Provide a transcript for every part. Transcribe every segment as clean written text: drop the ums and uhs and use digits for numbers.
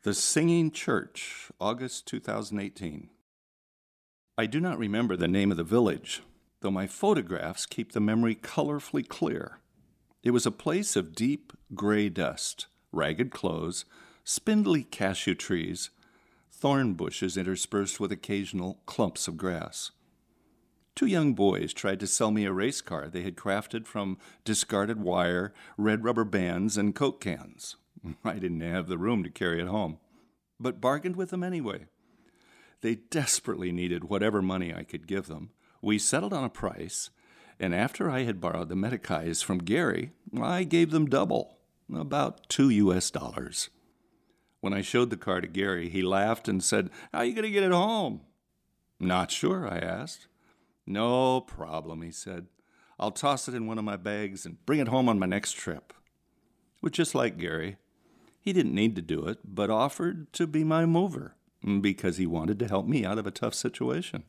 The Singing Church, August 2018. I do not remember the name of the village, though my photographs keep the memory colorfully clear. It was a place of deep gray dust, ragged clothes, spindly cashew trees, thorn bushes interspersed with occasional clumps of grass. Two young boys tried to sell me a race car they had crafted from discarded wire, red rubber bands, and Coke cans. I didn't have the room to carry it home, but bargained with them anyway. They desperately needed whatever money I could give them. We settled on a price, and after I had borrowed the Medicais from Gary, I gave them double, about $2. When I showed the car to Gary, he laughed and said, "How are you going to get it home?" "Not sure," I asked. "No problem," he said. "I'll toss it in one of my bags and bring it home on my next trip." It was just like Gary. He didn't need to do it, but offered to be my mover because he wanted to help me out of a tough situation.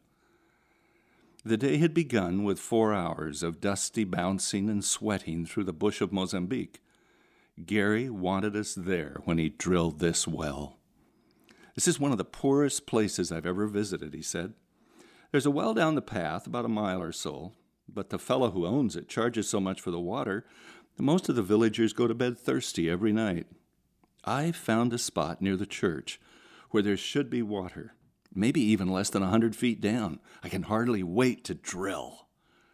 The day had begun with 4 hours of dusty bouncing and sweating through the bush of Mozambique. Gary wanted us there when he drilled this well. "This is one of the poorest places I've ever visited," he said. "There's a well down the path, about a mile or so, but the fellow who owns it charges so much for the water that most of the villagers go to bed thirsty every night. I found a spot near the church where there should be water, maybe even less than 100 feet down. I can hardly wait to drill."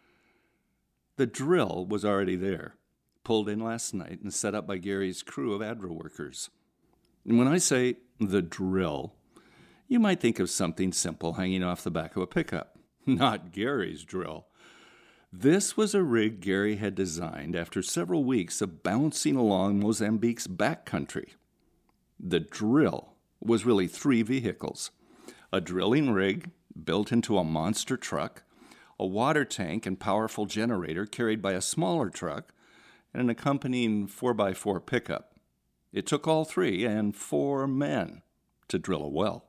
The drill was already there, pulled in last night and set up by Gary's crew of ADRA workers. And when I say the drill, you might think of something simple hanging off the back of a pickup. Not Gary's drill. This was a rig Gary had designed after several weeks of bouncing along Mozambique's backcountry. The drill was really 3 vehicles: a drilling rig built into a monster truck, a water tank and powerful generator carried by a smaller truck, and an accompanying 4x4 pickup. It took all 3 and 4 men to drill a well.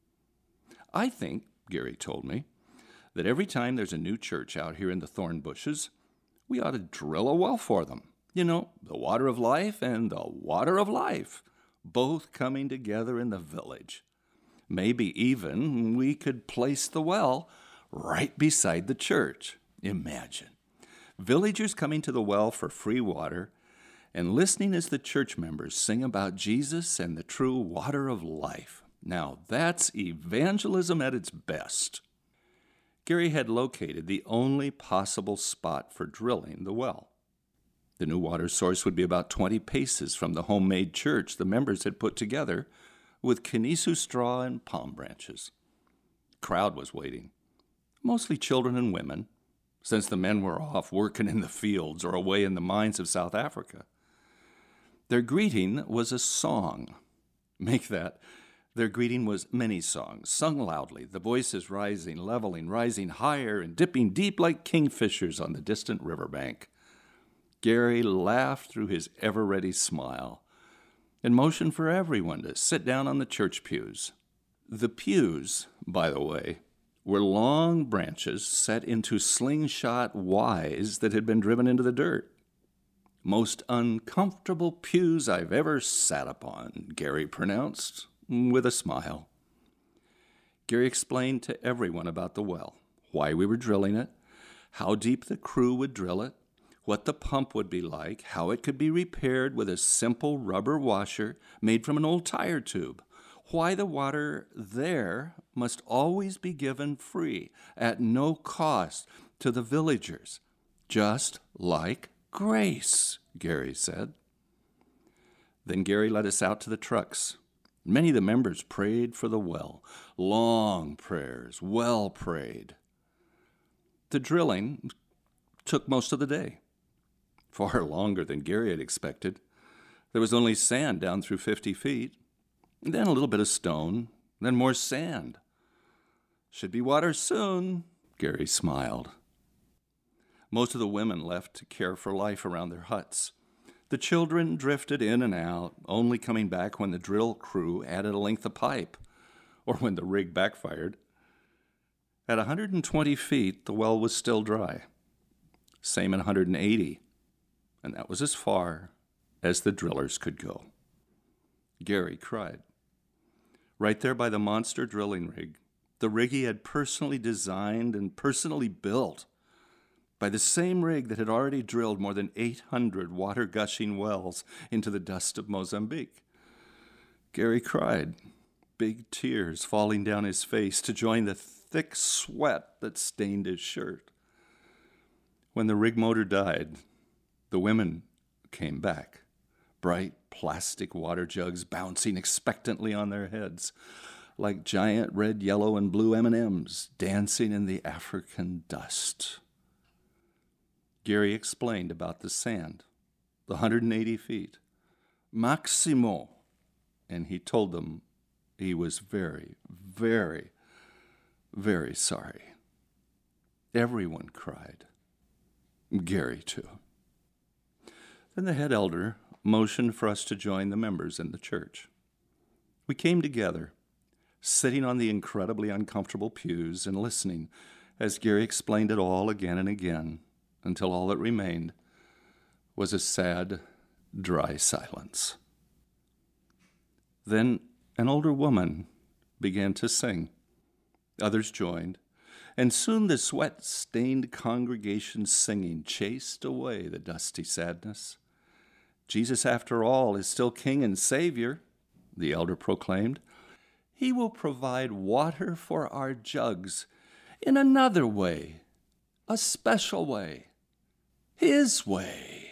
"I think," Gary told me, "that every time there's a new church out here in the thorn bushes, we ought to drill a well for them. You know, the water of life and the water of life, both coming together in the village. Maybe even we could place the well right beside the church. Imagine, villagers coming to the well for free water and listening as the church members sing about Jesus and the true water of life. Now that's evangelism at its best." Gary had located the only possible spot for drilling the well. The new water source would be about 20 paces from the homemade church the members had put together with Kinisu straw and palm branches. The crowd was waiting, mostly children and women, since the men were off working in the fields or away in the mines of South Africa. Their greeting was a song. Make that. Their greeting was many songs, sung loudly, the voices rising, leveling, rising higher, and dipping deep like kingfishers on the distant riverbank. Gary laughed through his ever-ready smile and motioned for everyone to sit down on the church pews. The pews, by the way, were long branches set into slingshot Ys that had been driven into the dirt. "Most uncomfortable pews I've ever sat upon," Gary pronounced, with a smile. Gary explained to everyone about the well, why we were drilling it, how deep the crew would drill it, what the pump would be like, how it could be repaired with a simple rubber washer made from an old tire tube, why the water there must always be given free, at no cost to the villagers, just like grace, Gary said. Then Gary led us out to the trucks. Many of the members prayed for the well. Long prayers, well prayed. The drilling took most of the day, far longer than Gary had expected. There was only sand down through 50 feet, then a little bit of stone, then more sand. "Should be water soon," Gary smiled. Most of the women left to care for life around their huts. The children drifted in and out, only coming back when the drill crew added a length of pipe, or when the rig backfired. At 120 feet, the well was still dry. Same at 180, and that was as far as the drillers could go. Gary cried. right there by the monster drilling rig, the rig he had personally designed and personally built, by the same rig that had already drilled more than 800 water-gushing wells into the dust of Mozambique. Gary cried, big tears falling down his face to join the thick sweat that stained his shirt. When the rig motor died, the women came back, bright plastic water jugs bouncing expectantly on their heads, like giant red, yellow, and blue M&Ms dancing in the African dust. Gary explained about the sand, the 180 feet, Maximo, and he told them he was very, very, very sorry. Everyone cried. Gary, too. Then the head elder motioned for us to join the members in the church. We came together, sitting on the incredibly uncomfortable pews and listening as Gary explained it all again and again, until all that remained was a sad, dry silence. Then an older woman began to sing. Others joined, and soon the sweat-stained congregation's singing chased away the dusty sadness. Jesus, after all, is still King and Savior, the elder proclaimed. He will provide water for our jugs in another way, a special way, His way.